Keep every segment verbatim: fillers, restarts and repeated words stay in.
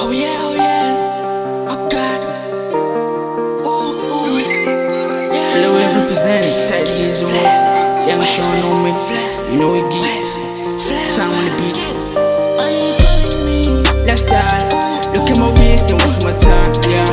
Oh yeah, oh yeah. Oh God. Ooh, ooh. Yeah. Flow and represented, type G's the one. Yeah, I'm showing on me. You know we get time on the beat. Let's start. Look at my wrist and what's my time. Yeah,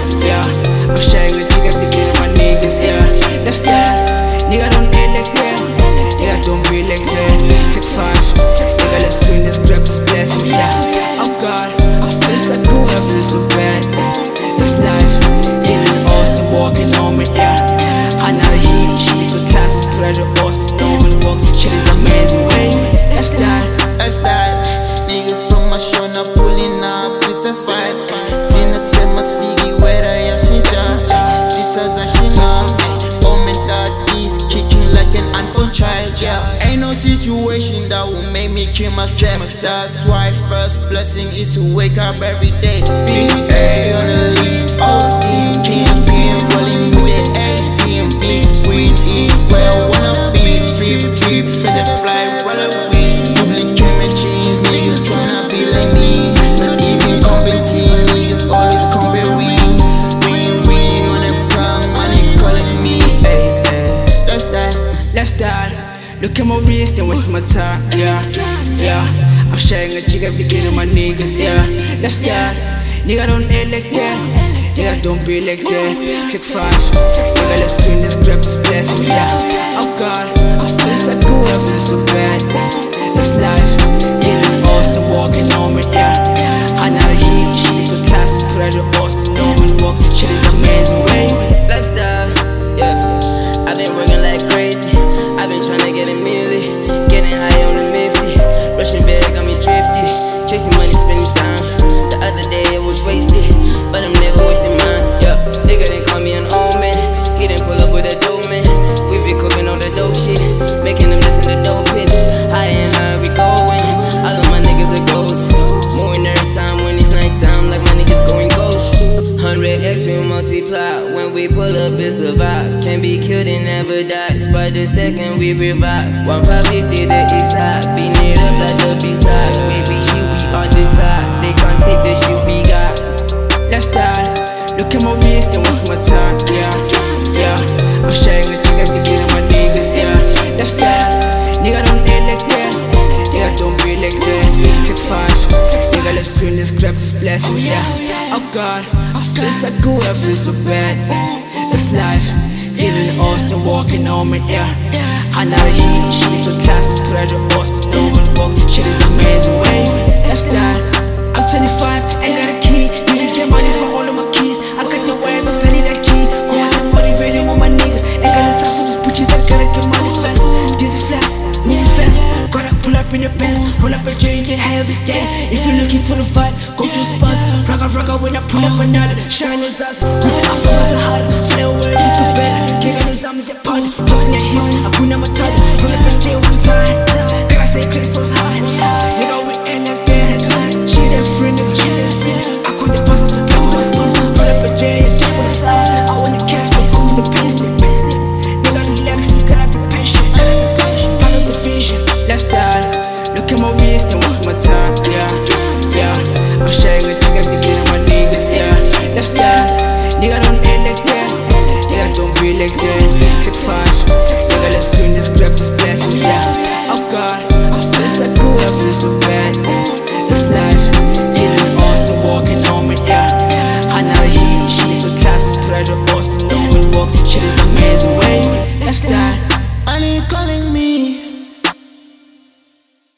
yeah. I'm sharing with you every single my niggas. Yeah, let's start. Nigga don't be like that. Niggas don't be like that. Take five. Nigga, let's swing this grab this blessing. Yeah. Oh God, I feel so good, I feel so bad. This life, living Austin, walking on me. Yeah, I'm not a human, she's so classic. Brother Austin, no one walk. Shit is amazing. Wait, let's start. Let's start. Niggas from my show now pulling up with the five. Tinas temas figi wera ya shinja. Sitas ashina. Oh my God, he's kicking like an unborn child. Yeah, ain't no situation that will make me kill myself. That's why first blessing is to wake up every day. Big A on the list. O C Kingpin rolling with the A team. Big screen is where I wanna be. Trip, trip to the fly, roll away. Duplicate my jeans, niggas tryna be like me. Not even competing, niggas always compare we. Win, win on the ground, money calling me. Hey, hey, let's start. Let's start. Look at my wrist and what's my time. Yeah, yeah. I'm sharing a chick every single my niggas. Yeah, let's start. Nigga don't act like that. Niggas don't be like that. Take five. Nigga, let's swing this grab this blessing. Yeah. Oh God, I feel so good, I feel so bad. This life, living Austin, walking on me. Yeah, I'm not a human, she's so classic. Brother Austin, no one walk. Shit is amazing. Wait, Lifestyle, yeah. I've been working like crazy. I've been trying to get a milli, getting high on the Miffy. Rushing back got me drifty, chasing money, spending time. The other day it was wasted, but I'm never wasting mine. Yeah, nigga didn't call me an old man. He didn't pull up with a dope man. We be cooking on the dope shit, making them listen to dope hits. High and high we going. All of my niggas are ghosts. Moving every time when it's nighttime, like my niggas going ghost. Hundred X we multiply. When we pull up, it's a vibe. Can't be killed and never dies. By the second we revive. One five fifty the east side. Beat it up like the B-side. We be shit, we on this side. They can't take the shit we got. let's start. Look at my wrist and what's my time. Yeah, yeah. I'm sharing a chick every single my niggas. Yeah, let's start. Nigga don't act like that. Niggas don't be like that. Take five. Nigga, let's swing this grab this blessing. Yeah. Oh God, I feel so good, I feel so bad. This life, living Austin, walking on me. Yeah, I'm not a human, she's so classic. Brother Austin, no one walk. Shit is amazing. Wait, let's start. I'm twenty-five, ain't got a key. Need to get money for all of my keys. I got the wave, I'm belly that key. Go out and motivating all my niggas. Ain't got no time for these bitches, I gotta get money fast. Dizzy flash, moving fast. Gotta pull up in the Benz, roll up a J and get high every day. If you're looking for the vibe, go to spots. Ragga ragga when I pull up another. Shine his eyes, with the afro was a harder. Flow away, you too better. King on his arms, your partner. Talking your hits, I put on my title. Roll up a J one time. Gotta say, Chris was high. Nigga, we ain't like